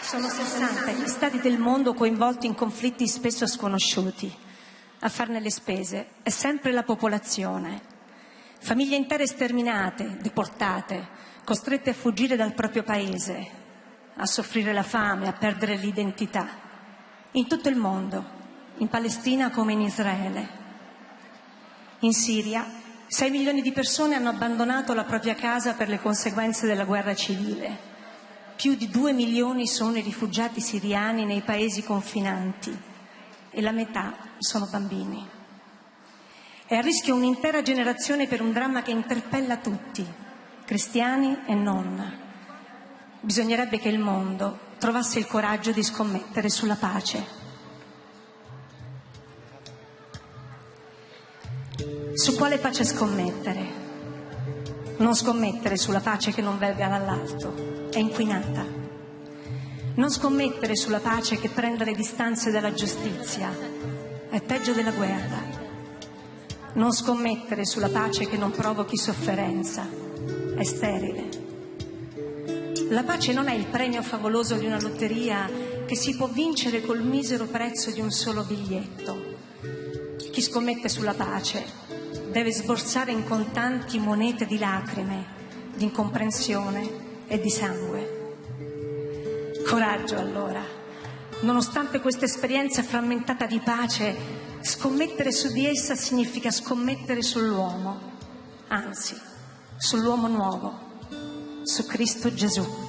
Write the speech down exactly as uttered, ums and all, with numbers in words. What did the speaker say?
Sono sessanta gli stati del mondo coinvolti in conflitti spesso sconosciuti. A farne le spese è sempre la popolazione. Famiglie intere sterminate, deportate, costrette a fuggire dal proprio paese, a soffrire la fame, a perdere l'identità. In tutto il mondo, in Palestina come in Israele. In Siria, sei milioni di persone hanno abbandonato la propria casa per le conseguenze della guerra civile. Più di due milioni sono i rifugiati siriani nei paesi confinanti e la metà sono bambini. È a rischio un'intera generazione per un dramma che interpella tutti, cristiani e non. Bisognerebbe che il mondo trovasse il coraggio di scommettere sulla pace. Su quale pace scommettere? Non scommettere sulla pace che non verga dall'alto, è inquinata. Non scommettere sulla pace che prenda le distanze dalla giustizia, è peggio della guerra. Non scommettere sulla pace che non provochi sofferenza, è sterile. La pace non è il premio favoloso di una lotteria che si può vincere col misero prezzo di un solo biglietto. Chi scommette sulla pace deve sborsare in contanti monete di lacrime, di incomprensione e di sangue. Coraggio allora. Nonostante questa esperienza frammentata di pace, scommettere su di essa significa scommettere sull'uomo, anzi, sull'uomo nuovo, su Cristo Gesù.